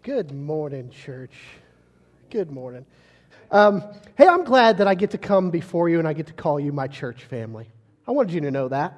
Good morning, church. Good morning. Hey, I'm glad that I get to come before you and I get to call you my church family. I wanted you to know that.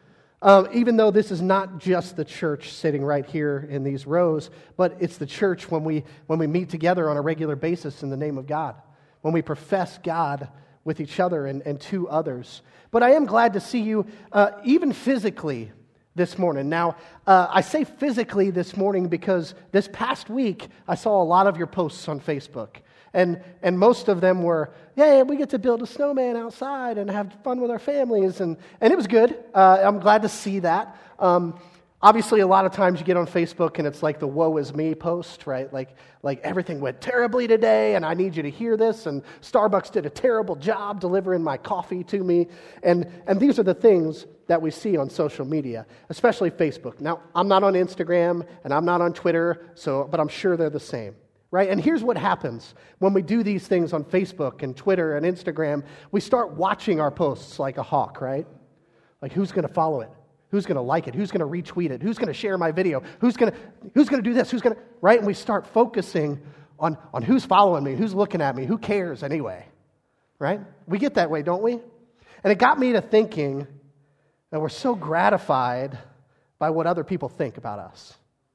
Even though this is not just the church sitting right here in these rows, but it's the church when we meet together on a regular basis in the name of God, when we profess God with each other and to others. But I am glad to see you even physically this morning. Now, I say physically this morning because this past week I saw a lot of your posts on Facebook. And most of them were, yeah, we get to build a snowman outside and have fun with our families. And it was good. I'm glad to see that. Obviously, a lot of times you get on Facebook and it's like the woe is me post, right? Like everything went terribly today and I need you to hear this. And Starbucks did a terrible job delivering my coffee to me. And these are the things that we see on social media, especially Facebook. Now, I'm not on Instagram and I'm not on Twitter, but I'm sure they're the same. Right? And here's what happens when we do these things on Facebook and Twitter and Instagram. We start watching our posts like a hawk, right? Like, who's going to follow it? Who's going to like it? Who's going to retweet it? Who's going to share my video? Who's going to do this? Right? And we start focusing on who's following me, who's looking at me, who cares anyway, right? We get that way, don't we? And it got me to thinking that we're so gratified by what other people think about us.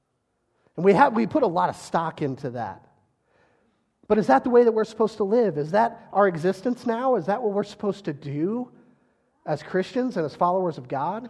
And we put a lot of stock into that. But is that the way that we're supposed to live? Is that our existence now? Is that what we're supposed to do as Christians and as followers of God?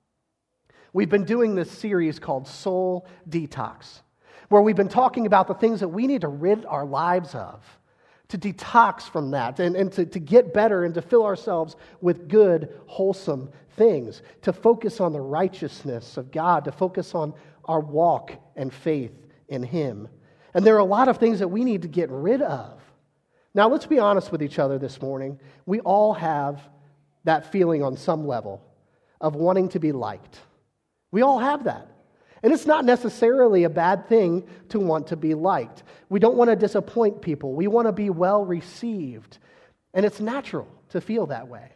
We've been doing this series called Soul Detox, where we've been talking about the things that we need to rid our lives of, to detox from that, and to get better and to fill ourselves with good, wholesome things, to focus on the righteousness of God, to focus on our walk and faith in Him. And there are a lot of things that we need to get rid of. Now, let's be honest with each other this morning. We all have that feeling on some level of wanting to be liked. We all have that. And it's not necessarily a bad thing to want to be liked. We don't want to disappoint people. We want to be well received. And it's natural to feel that way.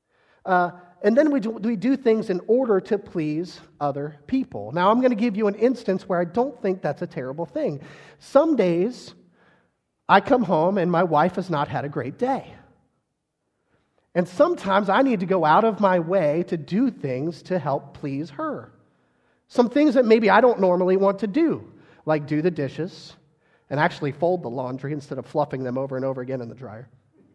And then we do things in order to please other people. Now, I'm going to give you an instance where I don't think that's a terrible thing. Some days, I come home and my wife has not had a great day. And sometimes I need to go out of my way to do things to help please her. Some things that maybe I don't normally want to do, like do the dishes and actually fold the laundry instead of fluffing them over and over again in the dryer.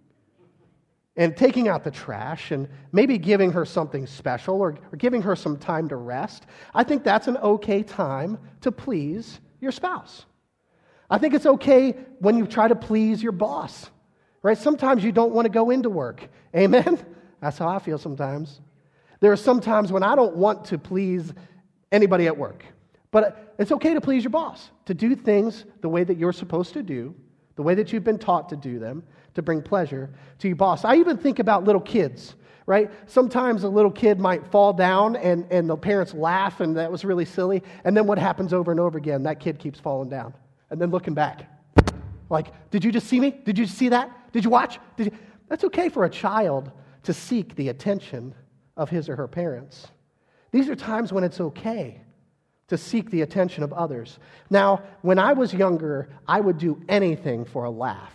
And taking out the trash and maybe giving her something special or giving her some time to rest. I think that's an okay time to please your spouse. I think it's okay when you try to please your boss, right? Sometimes you don't want to go into work. Amen? That's how I feel sometimes. There are some times when I don't want to please anybody at work. But it's okay to please your boss, to do things the way that you're supposed to do, the way that you've been taught to do them, to bring pleasure to your boss. I even think about little kids, right? Sometimes a little kid might fall down and the parents laugh and that was really silly. And then what happens over and over again? That kid keeps falling down and then looking back. Like, did you just see me? Did you see that? Did you watch? That's okay for a child to seek the attention of his or her parents. These are times when it's okay to seek the attention of others. Now, when I was younger, I would do anything for a laugh.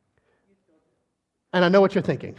And I know what you're thinking.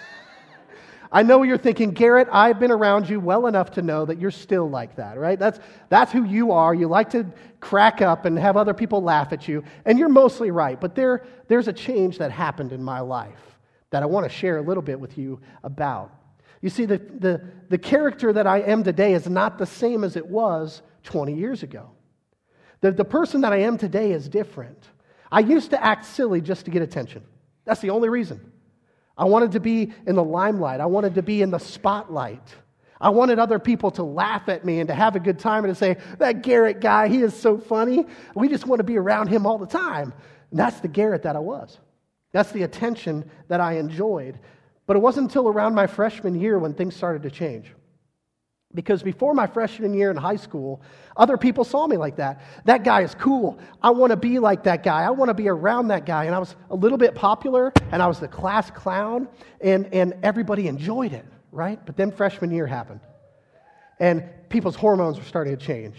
I know what you're thinking. Garrett, I've been around you well enough to know that you're still like that, right? That's who you are. You like to crack up and have other people laugh at you. And you're mostly right. But there's a change that happened in my life that I want to share a little bit with you about. You see, the character that I am today is not the same as it was 20 years ago. The person that I am today is different. I used to act silly just to get attention. That's the only reason. I wanted to be in the limelight. I wanted to be in the spotlight. I wanted other people to laugh at me and to have a good time and to say, that Garrett guy, he is so funny. We just want to be around him all the time. And that's the Garrett that I was. That's the attention that I enjoyed. But it wasn't until around my freshman year when things started to change. Because before my freshman year in high school, other people saw me like that. That guy is cool. I want to be like that guy. I want to be around that guy. And I was a little bit popular, and I was the class clown, and everybody enjoyed it, right? But then freshman year happened. And people's hormones were starting to change.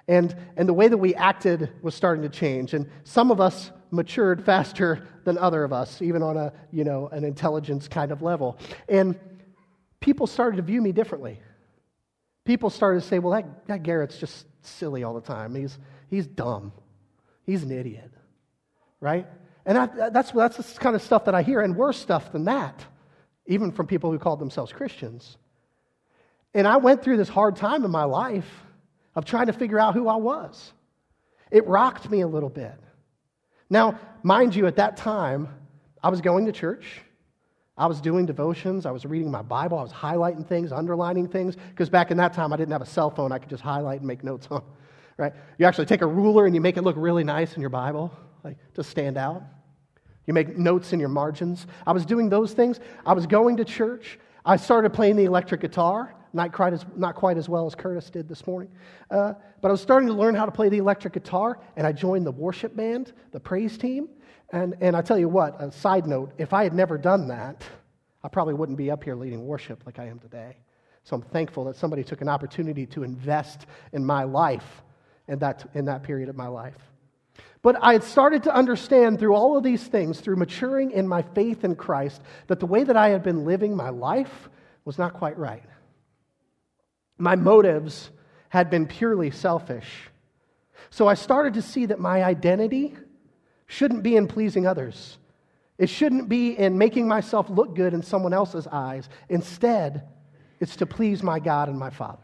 And the way that we acted was starting to change. And some of us matured faster than other of us, even on an intelligence kind of level. And people started to view me differently. People started to say, well, that Garrett's just silly all the time. He's dumb. He's an idiot. Right? And that's the kind of stuff that I hear, and worse stuff than that, even from people who called themselves Christians. And I went through this hard time in my life of trying to figure out who I was. It rocked me a little bit. Now, mind you, at that time, I was going to church. I was doing devotions. I was reading my Bible. I was highlighting things, underlining things, because back in that time, I didn't have a cell phone I could just highlight and make notes on. Right? You actually take a ruler and you make it look really nice in your Bible, like to stand out. You make notes in your margins. I was doing those things. I was going to church. I started playing the electric guitar, not quite as well as Curtis did this morning. But I was starting to learn how to play the electric guitar, and I joined the worship band, the praise team. And I tell you what, a side note, if I had never done that, I probably wouldn't be up here leading worship like I am today. So I'm thankful that somebody took an opportunity to invest in my life in that period of my life. But I had started to understand through all of these things, through maturing in my faith in Christ, that the way that I had been living my life was not quite right. My motives had been purely selfish. So I started to see that my identity shouldn't be in pleasing others. It shouldn't be in making myself look good in someone else's eyes. Instead, it's to please my God and my Father.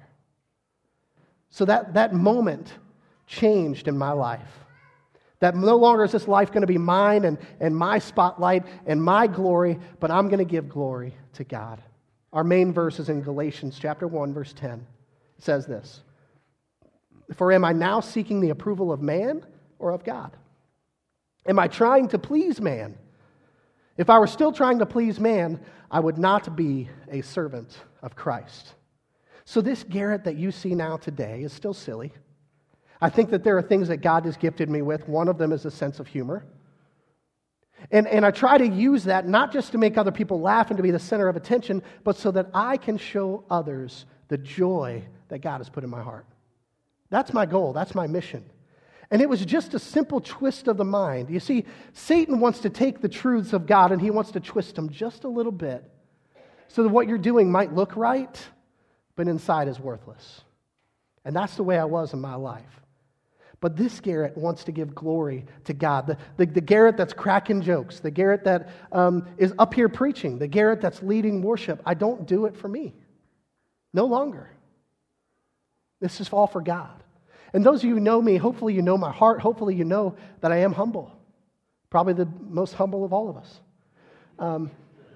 So that moment changed in my life. That no longer is this life going to be mine and my spotlight and my glory, but I'm going to give glory to God. Our main verse is in Galatians chapter 1, verse 10. It says this, "For am I now seeking the approval of man or of God? Am I trying to please man? If I were still trying to please man, I would not be a servant of Christ." So this Garrett that you see now today is still silly. I think that there are things that God has gifted me with. One of them is a sense of humor. And I try to use that not just to make other people laugh and to be the center of attention, but so that I can show others the joy that God has put in my heart. That's my goal. That's my mission. And it was just a simple twist of the mind. You see, Satan wants to take the truths of God and he wants to twist them just a little bit so that what you're doing might look right, but inside is worthless. And that's the way I was in my life. But this Garrett wants to give glory to God. The Garrett that's cracking jokes, the Garrett that is up here preaching, the Garrett that's leading worship, I don't do it for me. No longer. This is all for God. And those of you who know me, hopefully you know my heart. Hopefully you know that I am humble. Probably the most humble of all of us.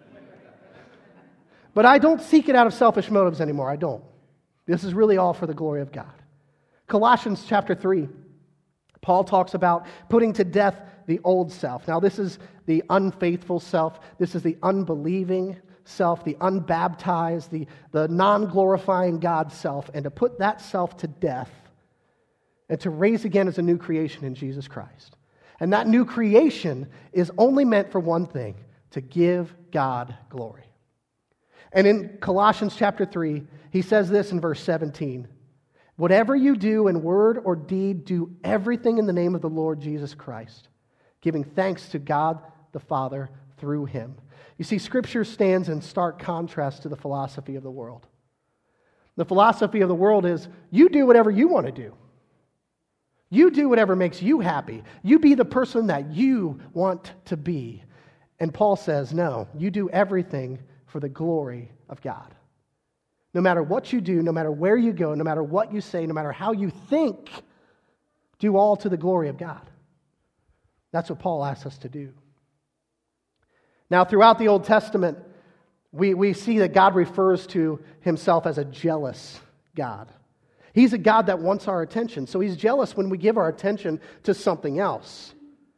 But I don't seek it out of selfish motives anymore. I don't. This is really all for the glory of God. Colossians chapter 3. Paul talks about putting to death the old self. Now, this is the unfaithful self. This is the unbelieving self, the unbaptized, the non-glorifying God self, and to put that self to death and to raise again as a new creation in Jesus Christ. And that new creation is only meant for one thing, to give God glory. And in Colossians chapter 3, he says this in verse 17, "Whatever you do in word or deed, do everything in the name of the Lord Jesus Christ, giving thanks to God the Father through him." You see, Scripture stands in stark contrast to the philosophy of the world. The philosophy of the world is, you do whatever you want to do. You do whatever makes you happy. You be the person that you want to be. And Paul says, no, you do everything for the glory of God. No matter what you do, no matter where you go, no matter what you say, no matter how you think, do all to the glory of God. That's what Paul asks us to do. Now, throughout the Old Testament, we see that God refers to himself as a jealous God. He's a God that wants our attention, so he's jealous when we give our attention to something else.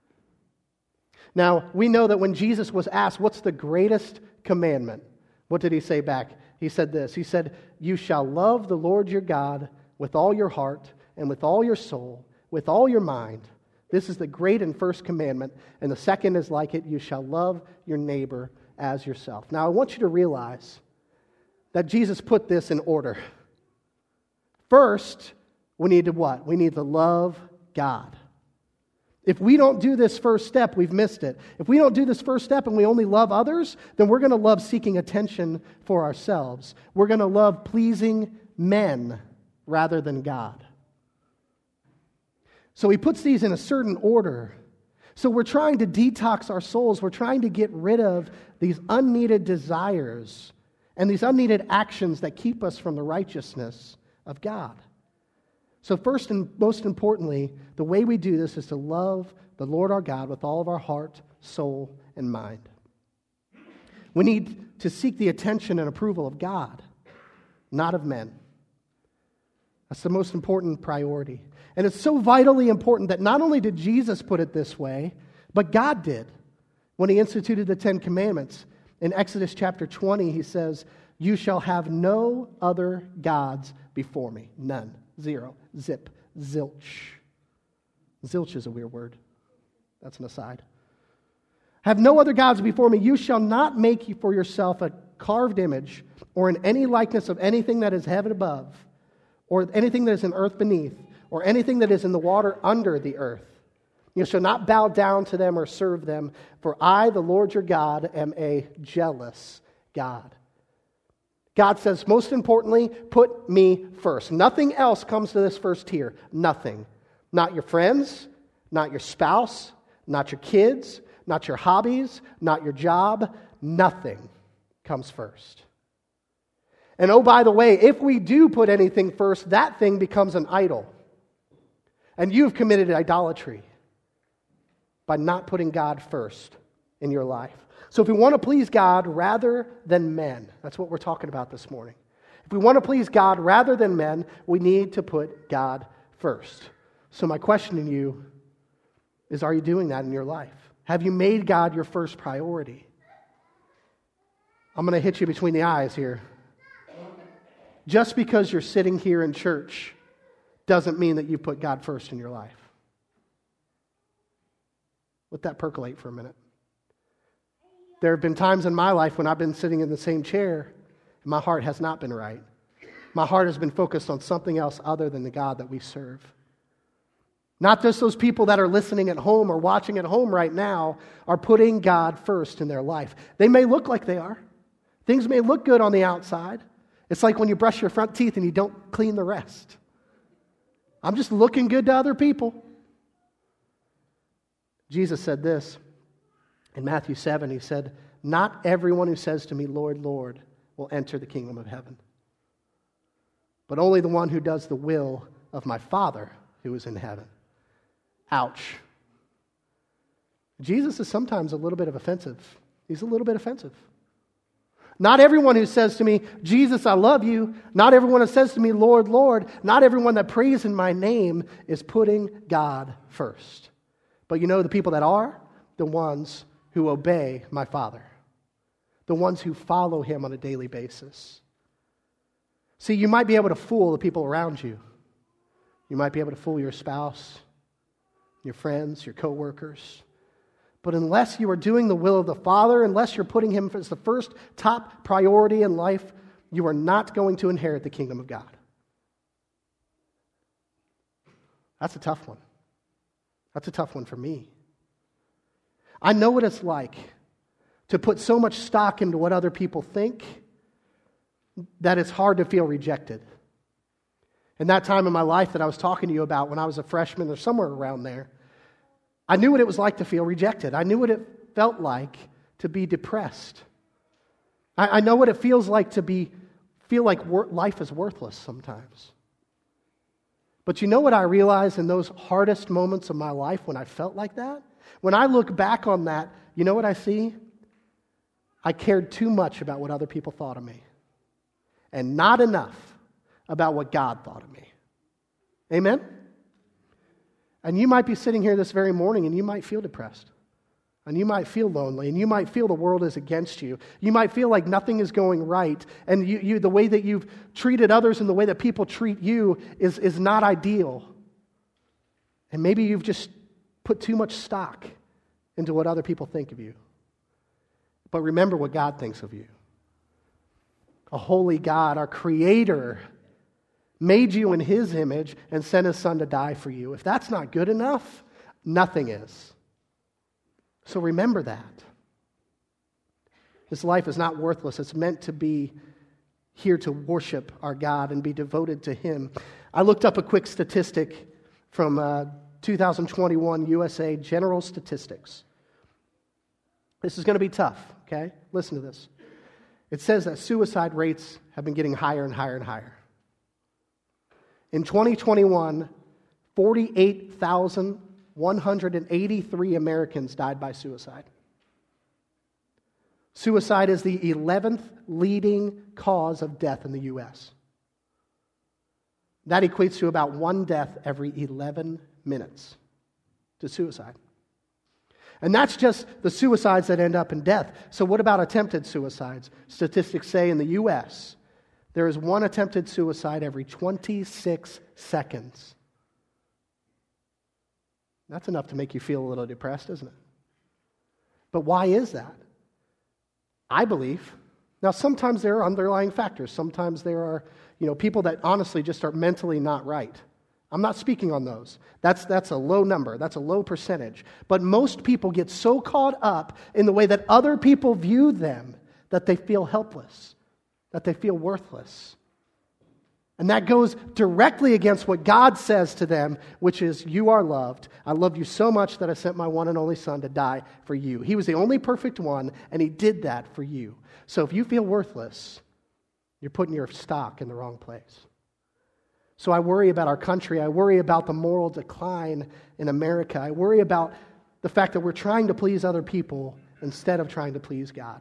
Now, we know that when Jesus was asked, what's the greatest commandment? What did he say back? He said this. He said, "You shall love the Lord your God with all your heart and with all your soul, with all your mind. This is the great and first commandment. And the second is like it. You shall love your neighbor as yourself." Now, I want you to realize that Jesus put this in order. First We need to what? We need to love God. If we don't do this first step, we've missed it. If we don't do this first step and we only love others, then we're going to love seeking attention for ourselves. We're going to love pleasing men rather than God. So he puts these in a certain order. So we're trying to detox our souls. We're trying to get rid of these unneeded desires and these unneeded actions that keep us from the righteousness of God. So first and most importantly, the way we do this is to love the Lord our God with all of our heart, soul, and mind. We need to seek the attention and approval of God, not of men. That's the most important priority. And it's so vitally important that not only did Jesus put it this way, but God did when he instituted the Ten Commandments. In Exodus chapter 20, he says, "You shall have no other gods before me." None. Zero. Zip. Zilch. Zilch is a weird word. That's an aside. "Have no other gods before me. You shall not make for yourself a carved image or in any likeness of anything that is heaven above, or anything that is in earth beneath, or anything that is in the water under the earth. You shall not bow down to them or serve them, for I, the Lord your God, am a jealous God." God says, most importantly, put me first. Nothing else comes to this first tier. Nothing. Not your friends, not your spouse, not your kids, not your hobbies, not your job. Nothing comes first. And oh, by the way, if we do put anything first, that thing becomes an idol. And you've committed idolatry by not putting God first in your life. So if we want to please God rather than men, that's what we're talking about this morning. If we want to please God rather than men, we need to put God first. So my question to you is, are you doing that in your life? Have you made God your first priority? I'm going to hit you between the eyes here. Just because you're sitting here in church doesn't mean that you put God first in your life. Let that percolate for a minute. There have been times in my life when I've been sitting in the same chair and my heart has not been right. My heart has been focused on something else other than the God that we serve. Not just those people that are listening at home or watching at home right now are putting God first in their life. They may look like they are. Things may look good on the outside. It's like when you brush your front teeth and you don't clean the rest. I'm just looking good to other people. Jesus said this in Matthew 7. He said, "Not everyone who says to me, 'Lord, Lord,' will enter the kingdom of heaven, but only the one who does the will of my Father who is in heaven." Ouch. Jesus is sometimes a little bit offensive. He's a little bit offensive. Not everyone who says to me, "Jesus, I love you," not everyone that says to me, "Lord, Lord," not everyone that prays in my name is putting God first. But you know the people that are? The ones who obey my Father. The ones who follow Him on a daily basis. See, you might be able to fool the people around you. You might be able to fool your spouse, your friends, your coworkers. But unless you are doing the will of the Father, unless you're putting Him as the first top priority in life, you are not going to inherit the kingdom of God. That's a tough one. That's a tough one for me. I know what it's like to put so much stock into what other people think that it's hard to feel rejected. In that time in my life that I was talking to you about when I was a freshman or somewhere around there, I knew what it was like to feel rejected. I knew what it felt like to be depressed. I know what it feels like to feel like life is worthless sometimes. But you know what I realized in those hardest moments of my life when I felt like that? When I look back on that, you know what I see? I cared too much about what other people thought of me, and not enough about what God thought of me. Amen? And you might be sitting here this very morning and you might feel depressed. And you might feel lonely. And you might feel the world is against you. You might feel like nothing is going right. And the way that you've treated others and the way that people treat you is not ideal. And maybe you've just put too much stock into what other people think of you. But remember what God thinks of you. A holy God, our Creator, made you in His image, and sent His Son to die for you. If that's not good enough, nothing is. So remember that. This life is not worthless. It's meant to be here to worship our God and be devoted to Him. I looked up a quick statistic from 2021 USA General Statistics. This is going to be tough, okay? Listen to this. It says that suicide rates have been getting higher and higher and higher. In 2021, 48,183 Americans died by suicide. Suicide is the 11th leading cause of death in the U.S. That equates to about one death every 11 minutes to suicide. And that's just the suicides that end up in death. So what about attempted suicides? Statistics say in the U.S., there is one attempted suicide every 26 seconds. That's enough to make you feel a little depressed, isn't it? But why is that? I believe. Now, sometimes there are underlying factors. Sometimes there are, people that honestly just are mentally not right. I'm not speaking on those. That's a low number. That's a low percentage. But most people get so caught up in the way that other people view them that they feel helpless, that they feel worthless. And that goes directly against what God says to them, which is, you are loved. I love you so much that I sent my one and only Son to die for you. He was the only perfect one, and He did that for you. So if you feel worthless, you're putting your stock in the wrong place. So I worry about our country. I worry about the moral decline in America. I worry about the fact that we're trying to please other people instead of trying to please God.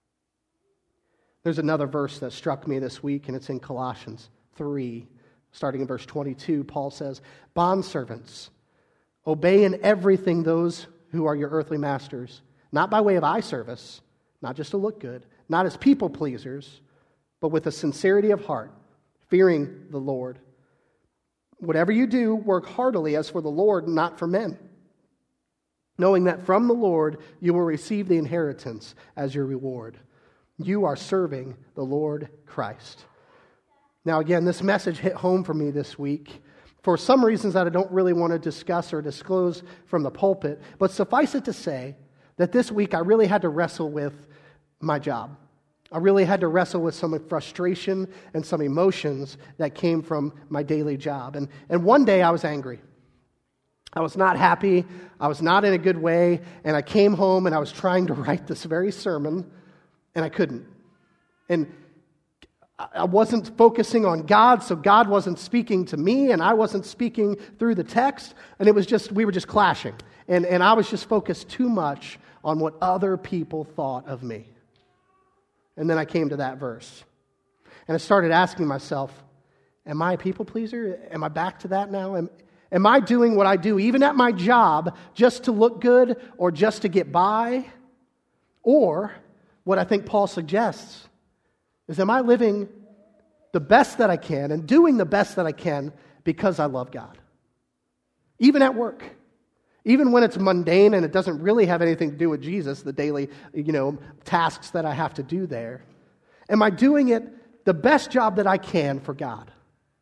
There's another verse that struck me this week, and it's in Colossians 3, starting in verse 22. Paul says, "Bondservants, obey in everything those who are your earthly masters, not by way of eye service, not just to look good, not as people pleasers, but with a sincerity of heart, fearing the Lord. Whatever you do, work heartily as for the Lord, not for men, knowing that from the Lord you will receive the inheritance as your reward. You are serving the Lord Christ." Now again, this message hit home for me this week for some reasons that I don't really want to discuss or disclose from the pulpit, but suffice it to say that this week I really had to wrestle with my job. I really had to wrestle with some frustration and some emotions that came from my daily job. And one day I was angry. I was not happy. I was not in a good way. And I came home and I was trying to write this very sermon, and I couldn't. And I wasn't focusing on God, so God wasn't speaking to me, and I wasn't speaking through the text, and we were just clashing. And I was just focused too much on what other people thought of me. And then I came to that verse. And I started asking myself, am I a people pleaser? Am I back to that now? Am I doing what I do, even at my job, just to look good or just to get by? Or, what I think Paul suggests, is am I living the best that I can and doing the best that I can because I love God? Even at work. Even when it's mundane and it doesn't really have anything to do with Jesus, the daily, tasks that I have to do there. Am I doing it the best job that I can for God?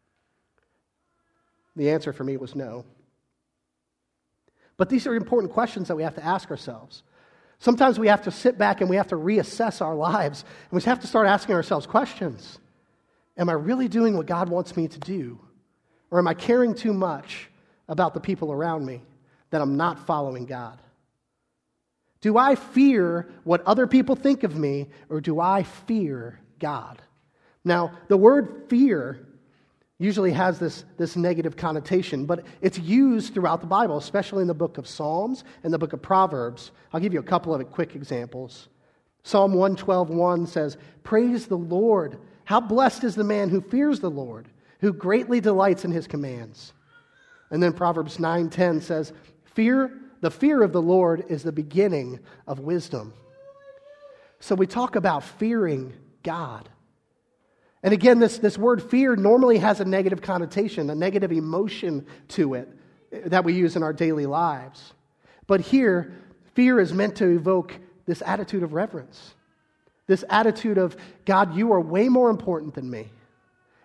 The answer for me was no. But these are important questions that we have to ask ourselves. Sometimes we have to sit back and we have to reassess our lives. And we have to start asking ourselves questions. Am I really doing what God wants me to do? Or am I caring too much about the people around me that I'm not following God? Do I fear what other people think of me, or do I fear God? Now, the word fear usually has this negative connotation, but it's used throughout the Bible, especially in the book of Psalms and the book of Proverbs. I'll give you a couple of quick examples. Psalm 112:1 says, "Praise the Lord. How blessed is the man who fears the Lord, who greatly delights in His commands." And then Proverbs 9:10 says, "The fear of the Lord is the beginning of wisdom." So we talk about fearing God. And again, this word fear normally has a negative connotation, a negative emotion to it that we use in our daily lives. But here, fear is meant to evoke this attitude of reverence. This attitude of, God, you are way more important than me.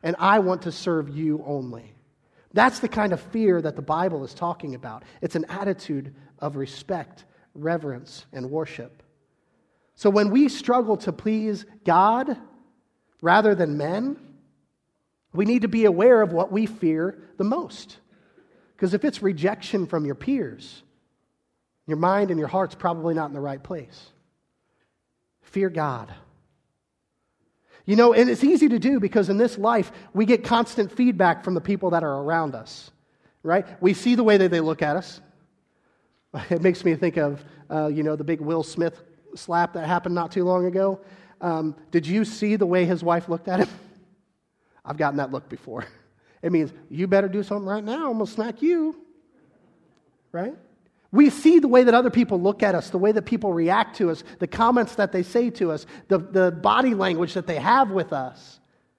and I want to serve you only. That's the kind of fear that the Bible is talking about. It's an attitude of respect, reverence, and worship. So when we struggle to please God rather than men, we need to be aware of what we fear the most. Because if it's rejection from your peers, your mind and your heart's probably not in the right place. Fear God. You know, and it's easy to do because in this life, we get constant feedback from the people that are around us, right? We see the way that they look at us. It makes me think of, the big Will Smith slap that happened not too long ago. Did you see the way his wife looked at him? I've gotten that look before. It means, you better do something right now, I'm going to smack you, right? We see the way that other people look at us, the way that people react to us, the comments that they say to us, the body language that they have with us.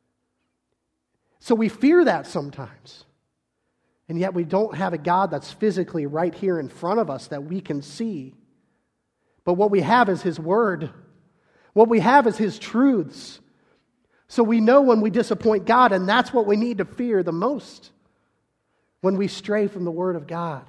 So we fear that sometimes. And yet we don't have a God that's physically right here in front of us that we can see. But what we have is His Word. What we have is His truths. So we know when we disappoint God, and that's what we need to fear the most. When we stray from the Word of God.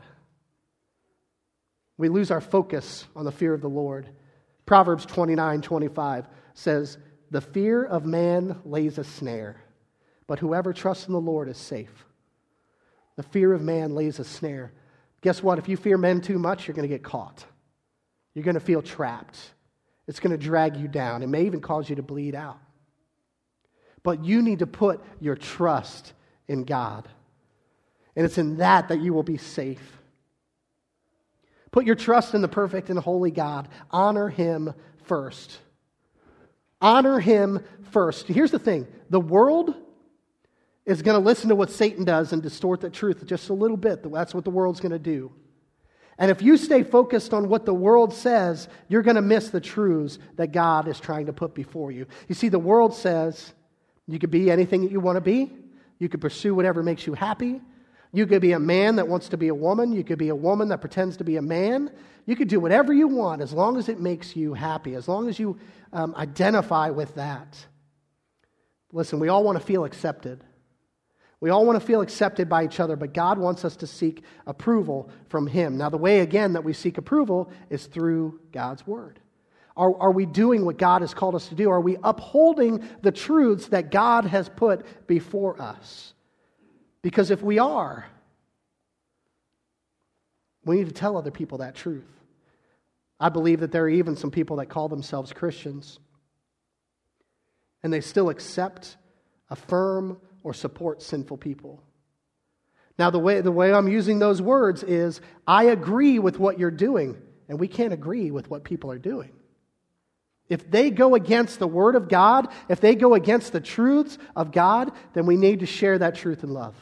We lose our focus on the fear of the Lord. Proverbs 29:25 says, "The fear of man lays a snare, but whoever trusts in the Lord is safe." The fear of man lays a snare. Guess what? If you fear men too much, you're going to get caught. You're going to feel trapped. It's going to drag you down. It may even cause you to bleed out. But you need to put your trust in God. And it's in that you will be safe. Put your trust in the perfect and holy God. Honor Him first. Honor Him first. Here's the thing. The world is going to listen to what Satan does and distort the truth just a little bit. That's what the world's going to do. And if you stay focused on what the world says, you're going to miss the truths that God is trying to put before you. You see, the world says you could be anything that you want to be. You could pursue whatever makes you happy. You could be a man that wants to be a woman. You could be a woman that pretends to be a man. You could do whatever you want as long as it makes you happy, as long as you identify with that. Listen, we all want to feel accepted. We all want to feel accepted by each other, but God wants us to seek approval from Him. Now, the way, again, that we seek approval is through God's Word. Are we doing what God has called us to do? Are we upholding the truths that God has put before us? Because if we are, we need to tell other people that truth. I believe that there are even some people that call themselves Christians, and they still accept, affirm, or support sinful people. Now, the way I'm using those words is, I agree with what you're doing, and we can't agree with what people are doing. If they go against the Word of God, if they go against the truths of God, then we need to share that truth in love.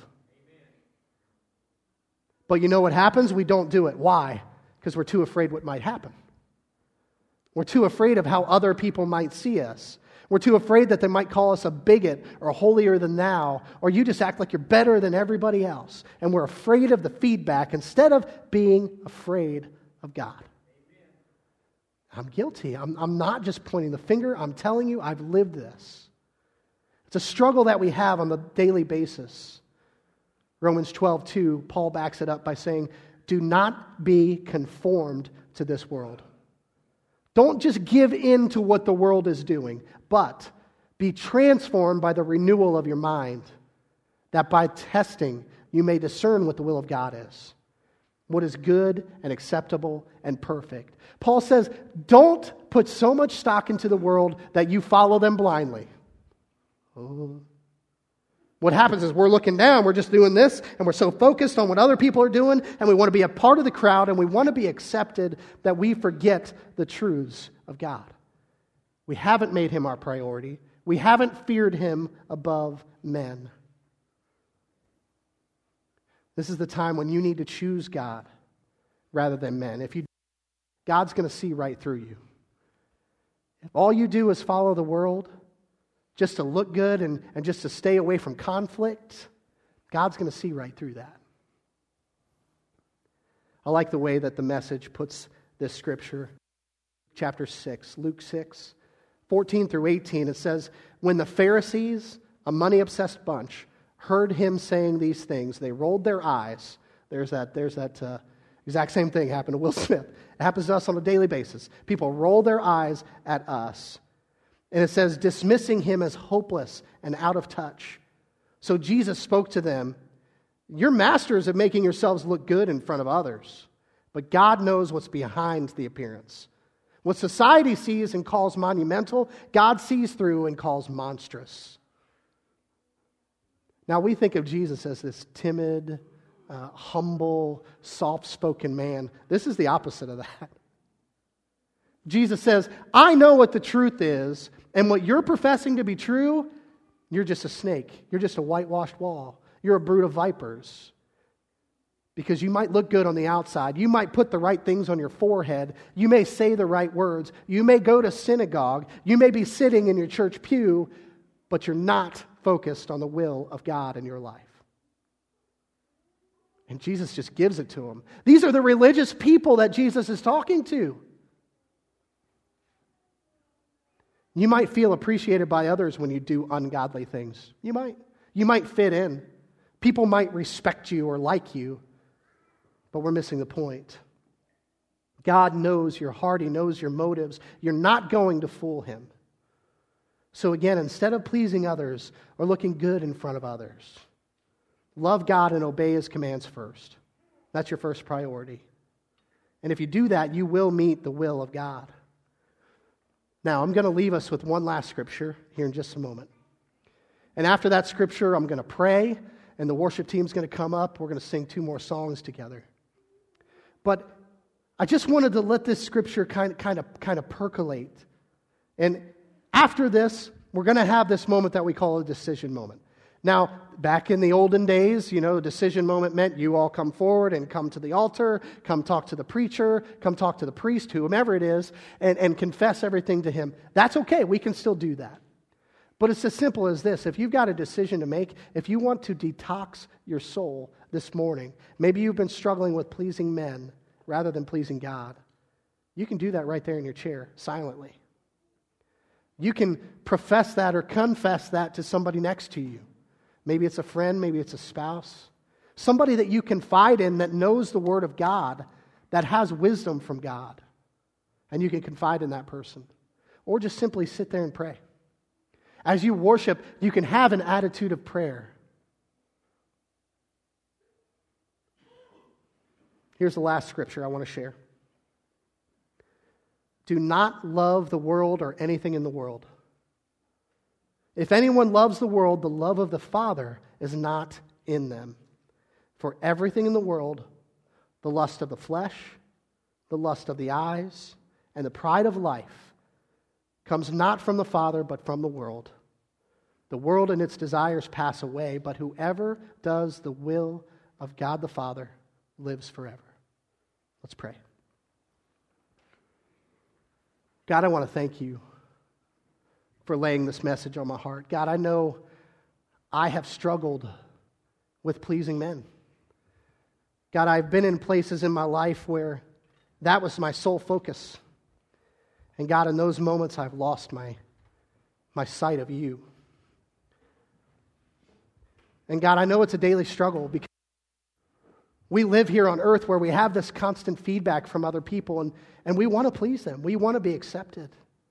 But you know what happens? We don't do it. Why? Because we're too afraid what might happen. We're too afraid of how other people might see us. We're too afraid that they might call us a bigot or holier than thou, or you just act like you're better than everybody else. And we're afraid of the feedback instead of being afraid of God. I'm guilty. I'm not just pointing the finger. I'm telling you, I've lived this. It's a struggle that we have on a daily basis. Romans 12:2, Paul backs it up by saying, "Do not be conformed to this world." Don't just give in to what the world is doing, but be transformed by the renewal of your mind, that by testing you may discern what the will of God is, what is good and acceptable and perfect. Paul says, don't put so much stock into the world that you follow them blindly. What happens is we're looking down, we're just doing this, and we're so focused on what other people are doing, and we want to be a part of the crowd, and we want to be accepted, that we forget the truths of God. We haven't made Him our priority. We haven't feared Him above men. This is the time when you need to choose God rather than men. If you, God's going to see right through you. If all you do is follow the world, just to look good and just to stay away from conflict, God's going to see right through that. I like the way that the Message puts this scripture. Chapter 6, Luke 6, 14 through 18, it says, when the Pharisees, a money-obsessed bunch, heard him saying these things. They rolled their eyes. There's that exact same thing happened to Will Smith. It happens to us on a daily basis. People roll their eyes at us. And it says, dismissing him as hopeless and out of touch. So Jesus spoke to them, you're masters at making yourselves look good in front of others, but God knows what's behind the appearance. What society sees and calls monumental, God sees through and calls monstrous. Now we think of Jesus as this timid, humble, soft-spoken man. This is the opposite of that. Jesus says, I know what the truth is, and what you're professing to be true, you're just a snake. You're just a whitewashed wall. You're a brood of vipers. Because you might look good on the outside. You might put the right things on your forehead. You may say the right words. You may go to synagogue. You may be sitting in your church pew, but you're not focused on the will of God in your life. And Jesus just gives it to them. These are the religious people that Jesus is talking to. You might feel appreciated by others when you do ungodly things. You might. You might fit in. People might respect you or like you. But we're missing the point. God knows your heart. He knows your motives. You're not going to fool Him. So again, instead of pleasing others or looking good in front of others, love God and obey His commands first. That's your first priority. And if you do that, you will meet the will of God. Now, I'm going to leave us with one last scripture here in just a moment. And after that scripture, I'm going to pray, and the worship team's going to come up. We're going to sing 2 more songs together. But I just wanted to let this scripture kind of percolate. And after this, we're going to have this moment that we call a decision moment. Now, back in the olden days, the decision moment meant you all come forward and come to the altar, come talk to the preacher, come talk to the priest, whomever it is, and confess everything to him. That's okay. We can still do that. But it's as simple as this. If you've got a decision to make, if you want to detox your soul this morning, maybe you've been struggling with pleasing men rather than pleasing God, you can do that right there in your chair, silently. You can profess that or confess that to somebody next to you. Maybe it's a friend, maybe it's a spouse. Somebody that you confide in that knows the Word of God, that has wisdom from God. And you can confide in that person. Or just simply sit there and pray. As you worship, you can have an attitude of prayer. Here's the last scripture I want to share. Do not love the world or anything in the world. If anyone loves the world, the love of the Father is not in them. For everything in the world, the lust of the flesh, the lust of the eyes, and the pride of life, comes not from the Father, but from the world. The world and its desires pass away, but whoever does the will of God the Father lives forever. Let's pray. God, I want to thank you for laying this message on my heart. God, I know I have struggled with pleasing men. God, I've been in places in my life where that was my sole focus. And God, in those moments, I've lost my sight of you. And God, I know it's a daily struggle because we live here on earth where we have this constant feedback from other people, and we want to please them. We want to be accepted.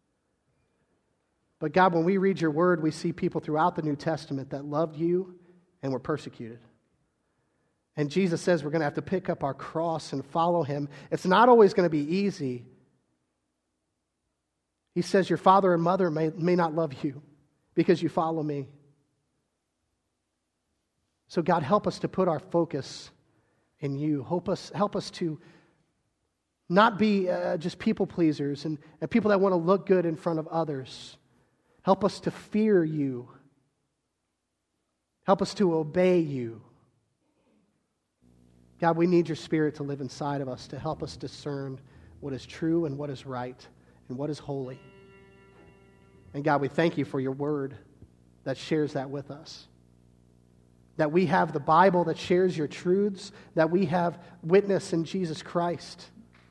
But God, when we read your word, we see people throughout the New Testament that loved you and were persecuted. And Jesus says we're going to have to pick up our cross and follow him. It's not always going to be easy. He says your father and mother may not love you because you follow me. So God, help us to put our focus in you. Help us to not be just people pleasers and people that want to look good in front of others. Help us to fear you. Help us to obey you. God, we need your Spirit to live inside of us to help us discern what is true and what is right and what is holy. And God, we thank you for your word that shares that with us. That we have the Bible that shares your truths, that we have witness in Jesus Christ.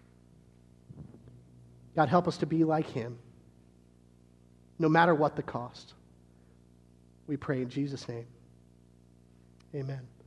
God, help us to be like him, no matter what the cost. We pray in Jesus' name. Amen.